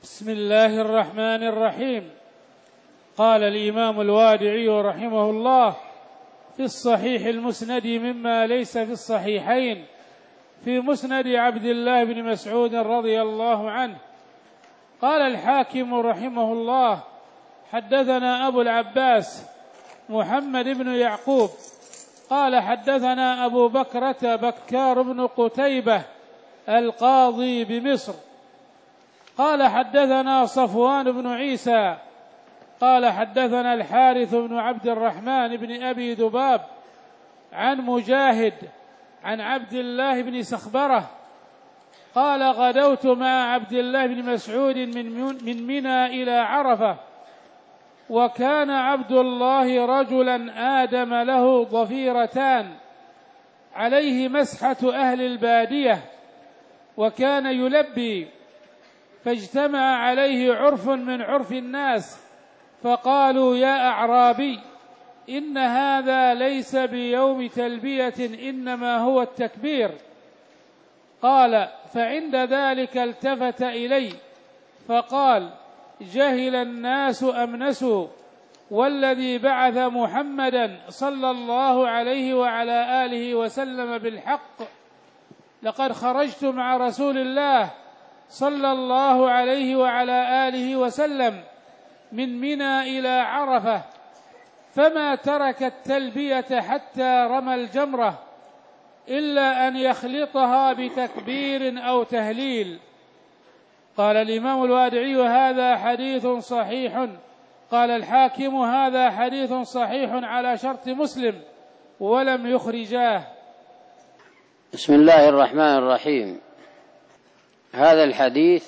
بسم الله الرحمن الرحيم. قال الإمام الوادعي رحمه الله في الصحيح المسند مما ليس في الصحيحين في مسند عبد الله بن مسعود رضي الله عنه. قال الحاكم رحمه الله حدثنا أبو العباس محمد بن يعقوب قال حدثنا أبو بكرة بكار بن قتيبة القاضي بمصر قال حدثنا صفوان بن عيسى قال حدثنا الحارث بن عبد الرحمن بن أبي ذباب عن مجاهد عن عبد الله بن سخبرة قال غدوت مع عبد الله بن مسعود من منى إلى عرفة، وكان عبد الله رجلا آدم له ضفيرتان عليه مسحة أهل البادية، وكان يلبي، فاجتمع عليه عرف من عرف الناس فقالوا يا أعرابي إن هذا ليس بيوم تلبية إنما هو التكبير. قال فعند ذلك التفت إلي فقال جهل الناس أم نسوا، والذي بعث محمدا صلى الله عليه وعلى آله وسلم بالحق لقد خرجت مع رسول الله صلى الله عليه وعلى آله وسلم من منى إلى عرفة، فما ترك التلبية حتى رمى الجمرة إلا أن يخلطها بتكبير أو تهليل. قال الإمام الوادعي هذا حديث صحيح. قال الحاكم هذا حديث صحيح على شرط مسلم ولم يخرجاه. بسم الله الرحمن الرحيم. هذا الحديث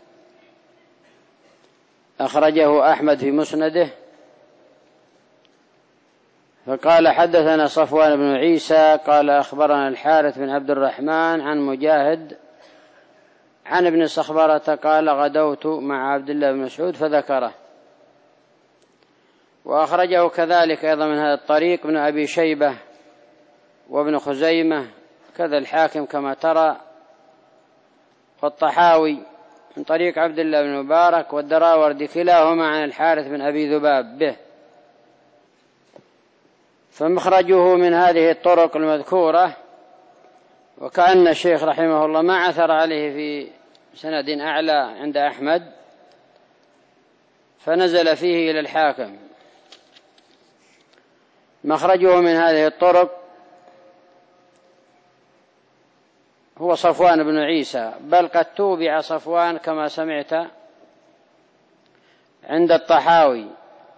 أخرجه أحمد في مسنده، فقال حدثنا صفوان بن عيسى قال أخبرنا الحارث بن عبد الرحمن عن مجاهد عن ابن صخبرة قال غدوت مع عبد الله بن مسعود فذكره. وأخرجه كذلك أيضا من هذا الطريق ابن أبي شيبة وابن خزيمة كذا الحاكم كما ترى، والطحاوي من طريق عبد الله بن مبارك والدراوردي كلاهما عن الحارث بن أبي ذباب به. فمخرجه من هذه الطرق المذكورة، وكأن الشيخ رحمه الله ما عثر عليه في سند أعلى عند أحمد فنزل فيه إلى الحاكم. مخرجه من هذه الطرق هو صفوان بن عيسى، بل قد توبع صفوان كما سمعت عند الطحاوي،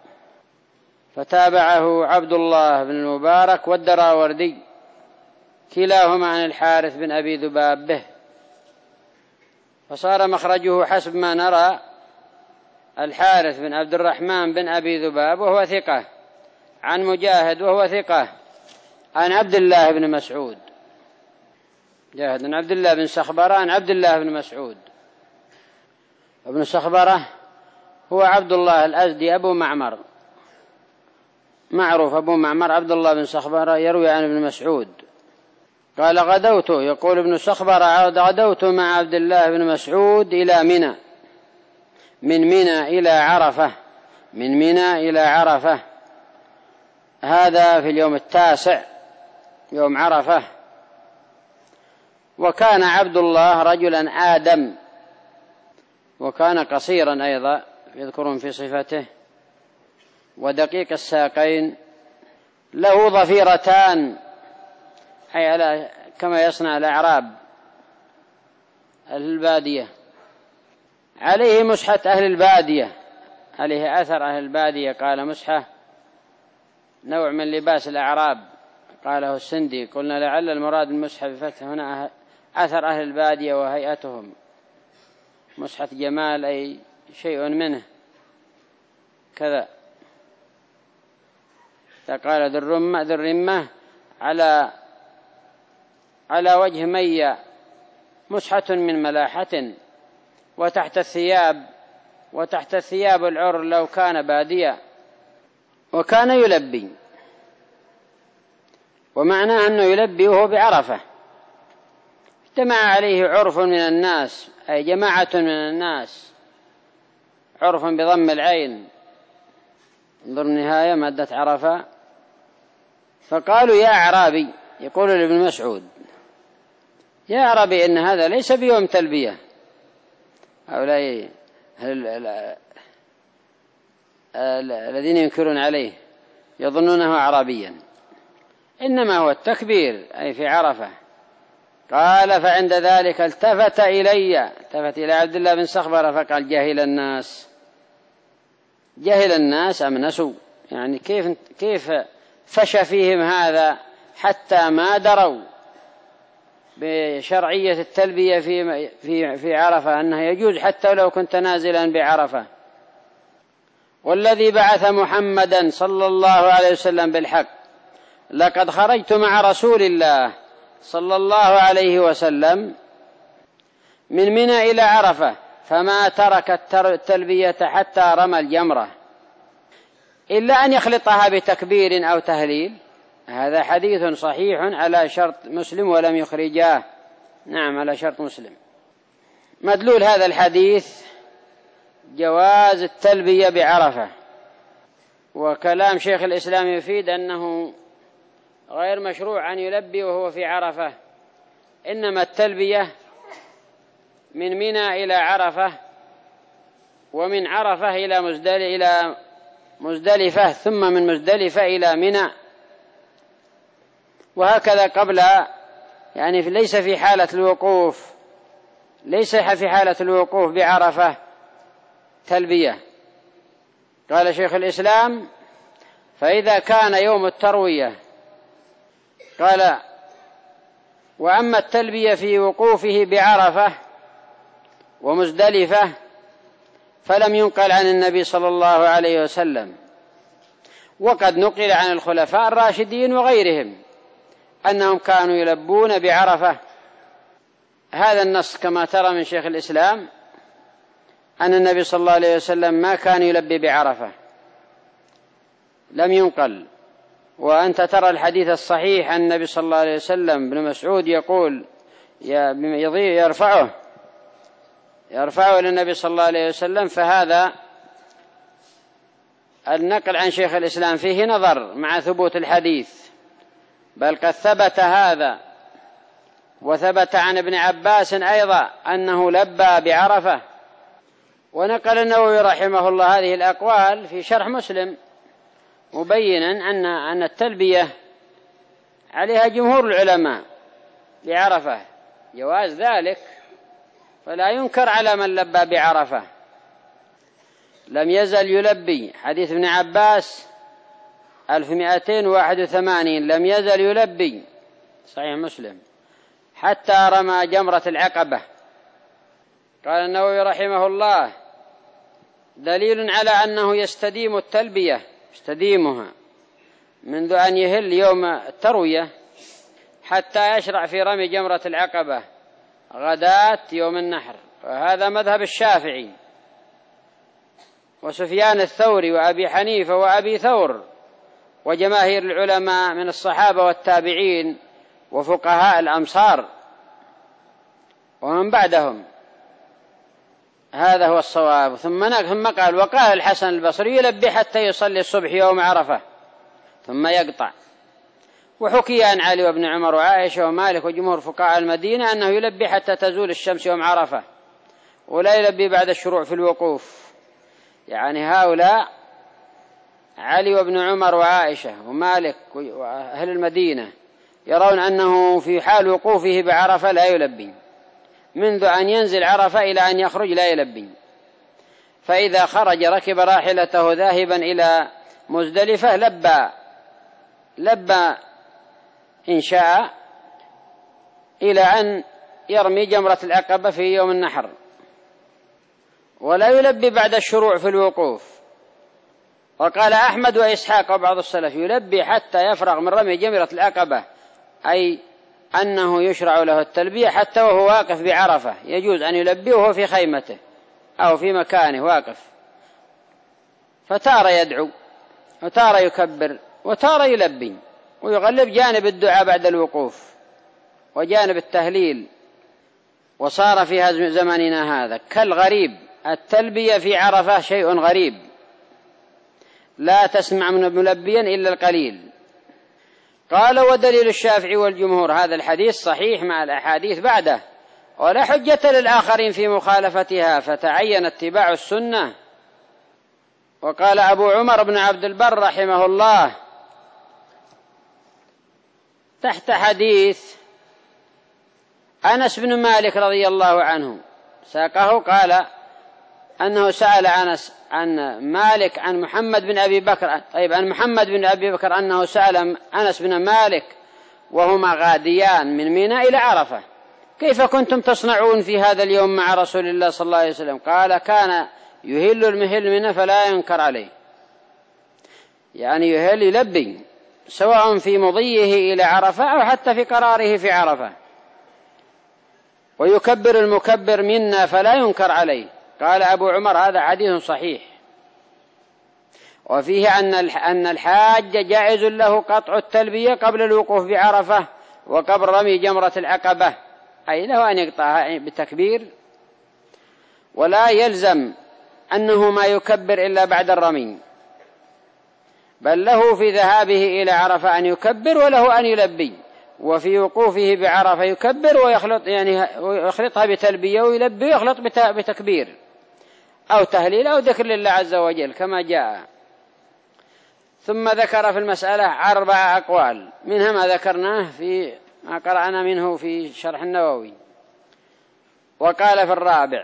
فتابعه عبد الله بن المبارك والدراوردي كلاهما عن الحارث بن أبي ذباب به، فصار مخرجه حسب ما نرى الحارث بن عبد الرحمن بن أبي ذباب وهو ثقة، عن مجاهد وهو ثقة، عن عبد الله بن مسعود، جاهد عن عبد الله بن سخبرة عن عبد الله بن مسعود. ابن سخبرة هو عبد الله الأزدي أبو معمر، معروف أبو معمر عبد الله بن سخبرة، يروي عن ابن مسعود. قال غدوت، يقول ابن سخبرة غدوت مع عبد الله بن مسعود إلى منى، من منى إلى عرفة، من منى إلى عرفة، هذا في اليوم 9 يوم عرفة. وكان عبد الله رجلا آدم، وكان قصيرا أيضا يذكرون في صفته، ودقيق الساقين، له ضفيرتان أي كما يصنع الأعراب أهل البادية، عليه مسحة أهل البادية، عليه أثر أهل البادية. قال مسحة نوع من لباس الأعراب، قاله السندي. قلنا لعل المراد المسحة بفتح هنا أثر أهل البادية وهيئتهم، مسحة جمال أي شيء منه كذا. قال ذو الرمة على وجه مية، مسحة من ملاحة، وتحت الثياب العر لو كان بادية. وكان يلبي، ومعناه أنه يلبي وهو بعرفة، اجتمع عليه عرف من الناس أي جماعة من الناس عرفا بضم العين، انظر النهاية مادة عرفة. فقالوا يا أعرابي، يقول لابن مسعود يا أعرابي إن هذا ليس بيوم تلبية. هؤلاء الذين ينكرون عليه يظنونه أعرابيا، إنما هو التكبير أي في عرفة. قال فعند ذلك التفت إلى عبد الله بن صخبر فقال جهل الناس أم نسوا، يعني كيف فشى فيهم هذا حتى ما دروا بشرعية التلبية في عرفة، أنه يجوز حتى لو كنت نازلا بعرفة. والذي بعث محمدا صلى الله عليه وسلم بالحق لقد خرجت مع رسول الله صلى الله عليه وسلم من منى إلى عرفة فما ترك التلبية حتى رمى الجمرة إلا أن يخلطها بتكبير أو تهليل. هذا حديث صحيح على شرط مسلم ولم يخرجاه. نعم على شرط مسلم. مدلول هذا الحديث جواز التلبية بعرفة، وكلام شيخ الإسلام يفيد أنه غير مشروع أن يلبي وهو في عرفة، إنما التلبية من منى إلى عرفة، ومن عرفة إلى مزدلفة، ثم من مزدلفة إلى منى، وهكذا قبل، يعني ليس في حالة الوقوف بعرفة تلبية. قال شيخ الإسلام فإذا كان يوم التروية، قال وأما التلبية في وقوفه بعرفة ومزدلفة فلم ينقل عن النبي صلى الله عليه وسلم، وقد نقل عن الخلفاء الراشدين وغيرهم أنهم كانوا يلبون بعرفة. هذا النص كما ترى من شيخ الإسلام أن النبي صلى الله عليه وسلم ما كان يلبي بعرفة، لم ينقل. وأنت ترى الحديث الصحيح عن النبي صلى الله عليه وسلم، ابن مسعود يقول يرفعه للنبي صلى الله عليه وسلم. فهذا النقل عن شيخ الإسلام فيه نظر مع ثبوت الحديث، بل قد ثبت هذا، وثبت عن ابن عباس أيضا أنه لبى بعرفة. ونقل النووي رحمه الله هذه الأقوال في شرح مسلم، مبينا أن التلبية عليها جمهور العلماء بعرفة، جواز ذلك، فلا ينكر على من لبى بعرفة. لم يزل يلبي، حديث ابن عباس 1281، لم يزل يلبي، صحيح مسلم، حتى رمى جمرة العقبة. قال النووي رحمه الله دليل على أنه يستديم التلبية، يستديمها منذ أن يهل يوم التروية حتى يشرع في رمي جمرة العقبة غداة يوم النحر. وهذا مذهب الشافعي وسفيان الثوري وأبي حنيفة وأبي ثور وجماهير العلماء من الصحابة والتابعين وفقهاء الأمصار ومن بعدهم. هذا هو الصواب. ثم قال وقال الحسن البصري يلبي حتى يصلي الصبح يوم عرفة ثم يقطع. وحكي عن علي وابن عمر وعائشة ومالك وجمهور فقهاء المدينة أنه يلبي حتى تزول الشمس يوم عرفة، ولا يلبي بعد الشروع في الوقوف. يعني هؤلاء علي وابن عمر وعائشة ومالك وأهل المدينة يرون أنه في حال وقوفه بعرفة لا يلبي، منذ أن ينزل عرفة إلى أن يخرج لا يلبي. فإذا خرج ركب راحلته ذاهبا إلى مزدلفة لبى إن شاء إلى أن يرمي جمرة العقبة في يوم النحر، ولا يلبي بعد الشروع في الوقوف. وقال أحمد وإسحاق وبعض السلف يلبي حتى يفرغ من رمي جمرة العقبة، أي أنه يشرع له التلبية حتى وهو واقف بعرفة، يجوز أن يلبي وهو في خيمته أو في مكانه واقف، فتارة يدعو وتارة يكبر وتارة يلبي، ويغلب جانب الدعاء بعد الوقوف وجانب التهليل. وصار في زماننا هذا كالغريب التلبية في عرفة شيء غريب، لا تسمع من ملبيا إلا القليل. قال ودليل الشافعي والجمهور هذا الحديث صحيح مع الأحاديث بعده، ولا حجة للآخرين في مخالفتها، فتعين اتباع السنة. وقال أبو عمر بن عبد البر رحمه الله تحت حديث أنس بن مالك رضي الله عنه ساقه، قال أنه سأل أنس عن مالك عن محمد بن أبي بكر، طيب عن محمد بن أبي بكر أنه سأل أنس بن مالك وهما غاديان من منى إلى عرفة: كيف كنتم تصنعون في هذا اليوم مع رسول الله صلى الله عليه وسلم؟ قال: كان يهل المهل منه فلا ينكر عليه، يعني يهل يلبي سواء في مضيه إلى عرفة أو حتى في قراره في عرفة، ويكبر المكبر منا فلا ينكر عليه. قال أبو عمر: هذا حديث صحيح. وفيه أن الحاج جائز له قطع التلبية قبل الوقوف بعرفة وقبل رمي جمرة العقبة، أي له أن يقطعها بتكبير، ولا يلزم أنه ما يكبر إلا بعد الرمي، بل له في ذهابه إلى عرفة أن يكبر وله أن يلبي، وفي وقوفه بعرفة يكبر ويخلطها بتلبية ويلبي ويخلط بتكبير أو تهليل أو ذكر لله عز وجل كما جاء. ثم ذكر في المسألة 4 أقوال، منها ما ذكرناه في ما قرأنا منه في شرح النووي. وقال في الرابع: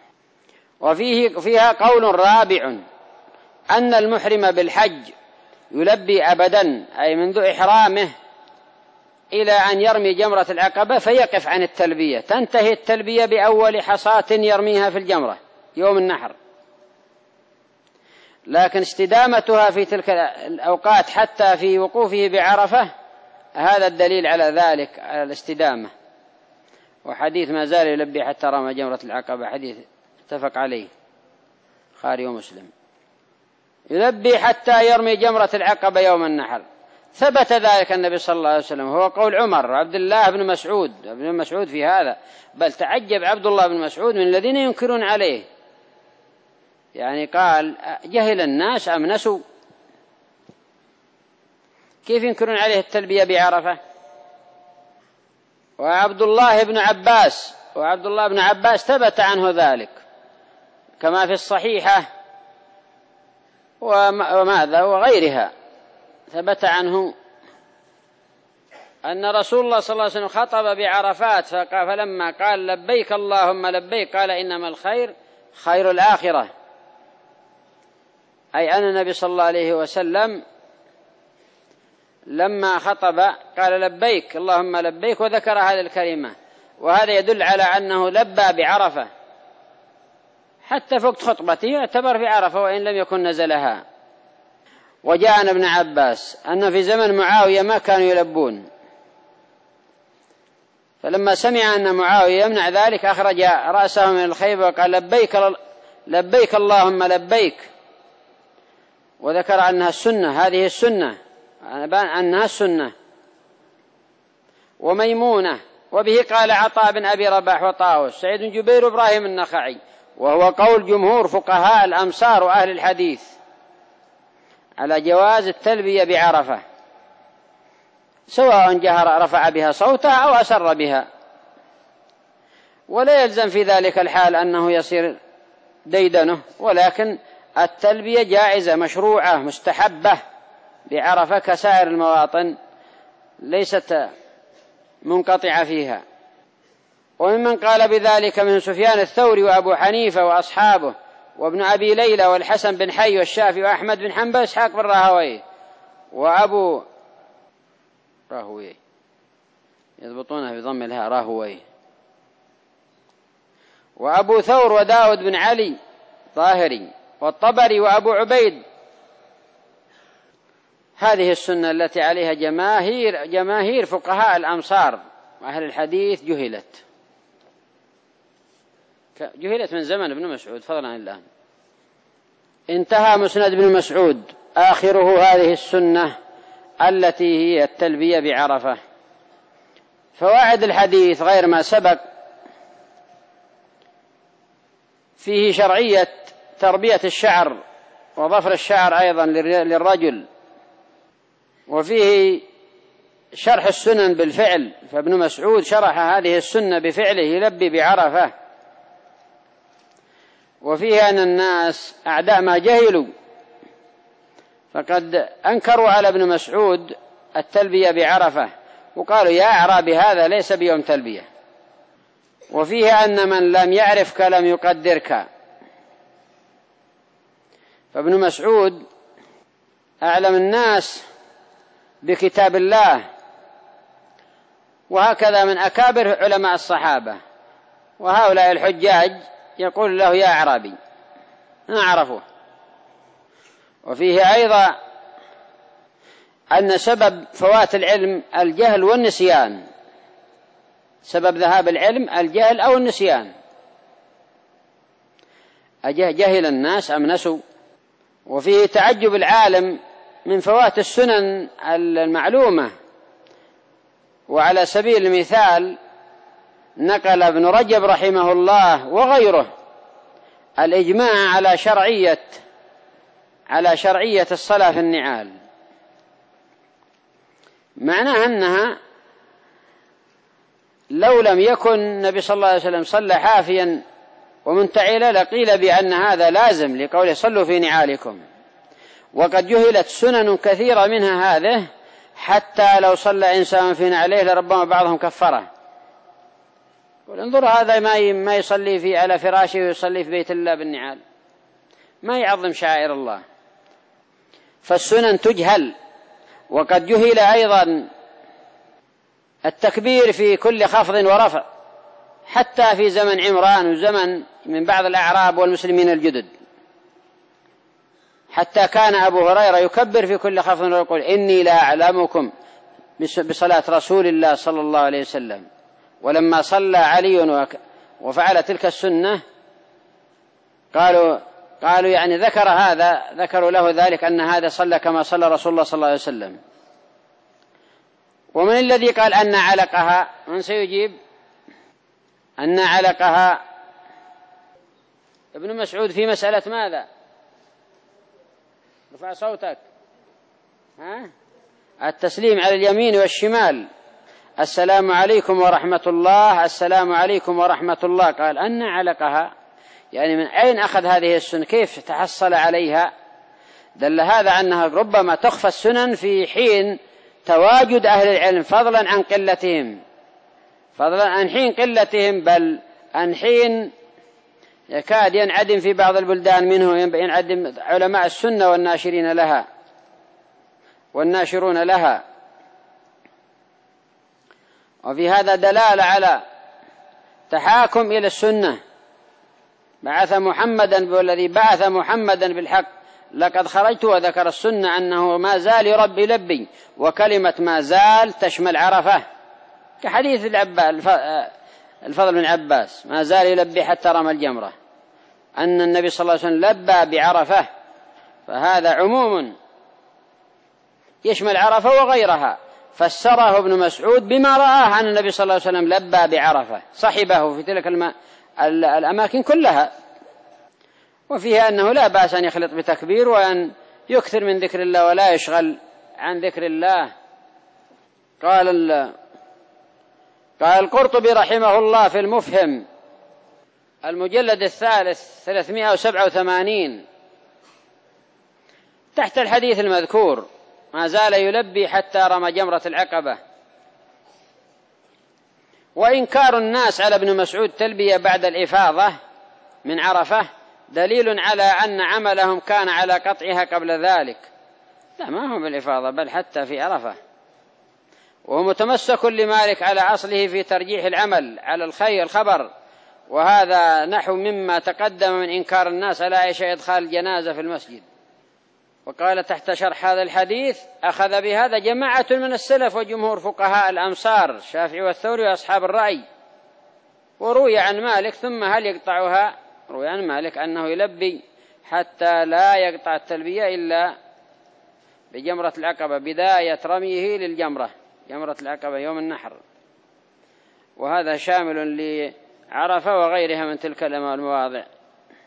فيها قول رابع أن المحرم بالحج يلبي أبدا، أي منذ إحرامه إلى أن يرمي جمرة العقبة فيقف عن التلبية، تنتهي التلبية بأول حصاة يرميها في الجمرة يوم النحر، لكن استدامتها في تلك الأوقات حتى في وقوفه بعرفة هذا الدليل على ذلك، على الاستدامة. وحديث ما زال يلبي حتى رمى جمرة العقبة حديث اتفق عليه البخاري ومسلم، يلبي حتى يرمي جمرة العقبة يوم النحر. ثبت ذلك النبي صلى الله عليه وسلم، هو قول عمر عبد الله بن مسعود في هذا، بل تعجب عبد الله بن مسعود من الذين ينكرون عليه، يعني قال: جهل الناس أم نسوا؟ كيف ينكرون عليه التلبية بعرفة؟ وعبد الله بن عباس ثبت عنه ذلك كما في الصحيحة وغيرها، ثبت عنه أن رسول الله صلى الله عليه وسلم خطب بعرفات فلما قال: لبيك اللهم لبيك، قال: إنما الخير خير الآخرة، أي أن النبي صلى الله عليه وسلم لما خطب قال: لبيك اللهم لبيك، وذكر هذه الكلمة، وهذا يدل على أنه لبى بعرفة حتى فوق خطبته يعتبر في عرفة وإن لم يكن نزلها. وجاء عن ابن عباس أن في زمن معاوية ما كانوا يلبون، فلما سمع أن معاوية يمنع ذلك أخرج رأسه من الخيبة وقال: لبيك اللهم لبيك، وذكر أنها السنة، هذه السنة، أنها السنة. وميمونة، وبه قال عطاء بن أبي رباح وطاووس سعيد بن جبير وإبراهيم النخعي، وهو قول جمهور فقهاء الأمصار وأهل الحديث على جواز التلبية بعرفة، سواء رفع بها صوته أو أسر بها، ولا يلزم في ذلك الحال أنه يصير ديدنه، ولكن التلبية جائزة مشروعة مستحبة بعرفة كسائر المواطن، ليست منقطعة فيها. وممن قال بذلك من سفيان الثوري وأبو حنيفة وأصحابه وابن أبي ليلى والحسن بن حي والشافعي وأحمد بن حنبل إسحاق بن راهويه وأبو راهويه، يضبطونها بضم الهاء راهويه، وأبو ثور وداود بن علي ظاهري والطبري وأبو عبيد. هذه السنة التي عليها جماهير فقهاء الأمصار وأهل الحديث جهلت من زمن ابن مسعود فضلا عن الآن. انتهى مسند ابن مسعود، آخره هذه السنة التي هي التلبية بعرفة. فوائد الحديث غير ما سبق: فيه شرعية تربية الشعر وظفر الشعر أيضا للرجل، وفيه شرح السنن بالفعل، فابن مسعود شرح هذه السنة بفعله يلبي بعرفة. وفيه أن الناس أعداء ما جهلوا، فقد أنكروا على ابن مسعود التلبية بعرفة وقالوا يا أعرابي هذا ليس بيوم تلبية. وفيه أن من لم يعرفك لم يقدرك، فابن مسعود أعلم الناس بكتاب الله، وهكذا من أكابر علماء الصحابة، وهؤلاء الحجاج يقول له يا أعرابي ما عرفوه. وفيه أيضا أن سبب فوات العلم الجهل والنسيان، سبب ذهاب العلم الجهل أو النسيان، جهل الناس أم نسوا. وفيه تعجب العالم من فوات السنن المعلومة. وعلى سبيل المثال نقل ابن رجب رحمه الله وغيره الإجماع على شرعية الصلاة في النعال، معناها أنها لو لم يكن النبي صلى الله عليه وسلم صلى حافيا ومنتعلا لقيل بأن هذا لازم لقوله صلوا في نعالكم. وقد جهلت سنن كثيرة منها هذه، حتى لو صلى إنسان في نعليه لربما بعضهم كفره. انظر هذا ما يصلي على فراشه ويصلي في بيت الله بالنعال، ما يعظم شعائر الله. فالسنن تجهل. وقد جهل أيضا التكبير في كل خفض ورفع، حتى في زمن عمران وزمن من بعض الأعراب والمسلمين الجدد، حتى كان أبو هريرة يكبر في كل خفض ويقول إني لا أعلمكم بصلاة رسول الله صلى الله عليه وسلم. ولما صلى علي وفعل تلك السنة قالوا يعني ذكروا له ذلك أن هذا صلى كما صلى رسول الله صلى الله عليه وسلم. ومن الذي قال أن علقها؟ من سيجيب؟ أن علقها ابن مسعود في مسألة ماذا؟ رفع صوتك. التسليم على اليمين والشمال، السلام عليكم ورحمة الله، السلام عليكم ورحمة الله. قال أن علقها، يعني من أين أخذ هذه السنة؟ كيف تحصل عليها؟ دل هذا أنها ربما تخفى السنن في حين تواجد أهل العلم، فضلا عن حين قلتهم، بل عن حين يكاد ينعدم في بعض البلدان منه ينعدم علماء السنة والناشرون لها. وفي هذا دلالة على تحاكم إلى السنة. والذي بعث محمدا بالحق لقد خرجت، وذكر السنة أنه ما زال يربي لبي، وكلمة ما زال تشمل عرفة، كحديث الفضل بن عباس ما زال يلبي حتى رمى الجمرة، أن النبي صلى الله عليه وسلم لبى بعرفة، فهذا عموم يشمل عرفة وغيرها. فسره ابن مسعود بما رآه أن النبي صلى الله عليه وسلم لبى بعرفة، صحبه في تلك الأماكن كلها. وفيها أنه لا بأس أن يخلط بتكبير، وأن يكثر من ذكر الله ولا يشغل عن ذكر الله. قال القرطبي رحمه الله في المفهم المجلد 387 تحت الحديث المذكور ما زال يلبي حتى رمى جمرة العقبة. وإنكار الناس على ابن مسعود تلبية بعد الإفاضة من عرفة دليل على أن عملهم كان على قطعها قبل ذلك، لا ما هو بالإفاضة بل حتى في عرفة. وهو متمسك لمالك على أصله في ترجيح العمل على الخبر، وهذا نحو مما تقدم من إنكار الناس على عائشة إدخال الجنازة في المسجد. وقال تحت شرح هذا الحديث أخذ بهذا جماعة من السلف وجمهور فقهاء الأمصار الشافعي والثوري وأصحاب الرأي. وروي عن مالك ثم هل يقطعها؟ روي عن مالك أنه يلبي حتى لا يقطع التلبية إلا بجمرة العقبة، بداية رميه للجمرة، جمرة العقبة يوم النحر. وهذا شامل لعرفة وغيرها من تلك المواضع.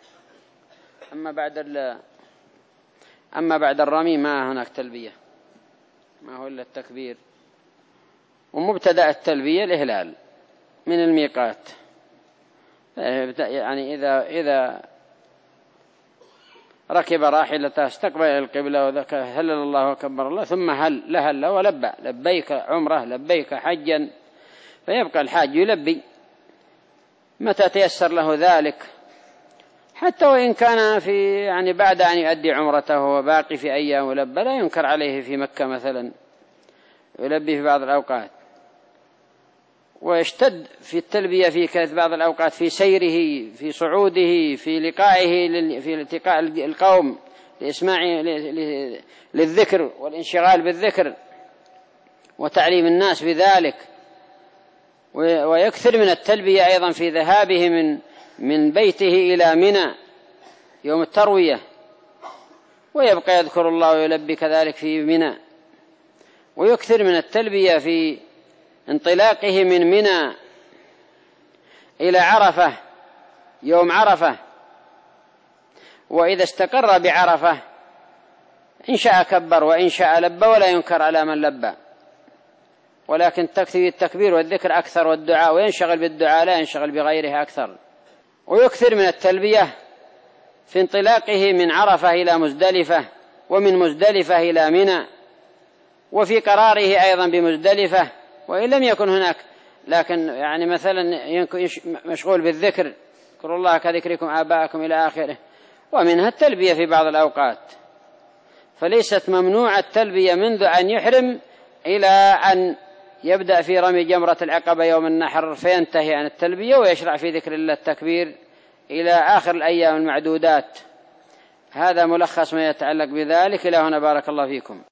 أما بعد الرمي ما هناك تلبية، ما هو إلا التكبير. ومبتدأ التلبية الإهلال من الميقات، يعني إذا ركب راحلته استقبل القبلة وذكر هلل الله وكبر الله ثم هل ولبى لبيك عمره لبيك حجا، فيبقى الحاج يلبي متى تيسر له ذلك، حتى وإن كان يعني بعد أن يؤدي عمرته وباقي في أيام ولبى لا ينكر عليه في مكة مثلا يلبي في بعض الأوقات، ويشتد في التلبية في بعض الأوقات في سيره في صعوده في لقائه في التقاء القوم لإسماع للذكر والانشغال بالذكر وتعليم الناس بذلك. ويكثر من التلبية أيضا في ذهابه من بيته إلى منى يوم التروية، ويبقى يذكر الله ويلبي كذلك في منى. ويكثر من التلبية في انطلاقه من منى إلى عرفة يوم عرفة، وإذا استقر بعرفة إن شاء كبر وإن شاء لبى ولا ينكر على من لبى، ولكن تكثر التكبير والذكر أكثر والدعاء، وينشغل بالدعاء لا ينشغل بغيره أكثر. ويكثر من التلبية في انطلاقه من عرفة إلى مزدلفة ومن مزدلفة إلى منى، وفي قراره أيضا بمزدلفة وإن لم يكن هناك، لكن يعني مثلا يكون مشغول بالذكر اذكروا الله كذكركم آباءكم إلى آخره. ومنها التلبية في بعض الأوقات، فليست ممنوع التلبية منذ أن يحرم إلى أن يبدأ في رمي جمرة العقبة يوم النحر فينتهي عن التلبية ويشرع في ذكر الله التكبير إلى آخر الأيام المعدودات. هذا ملخص ما يتعلق بذلك. إلى هنا بارك الله فيكم.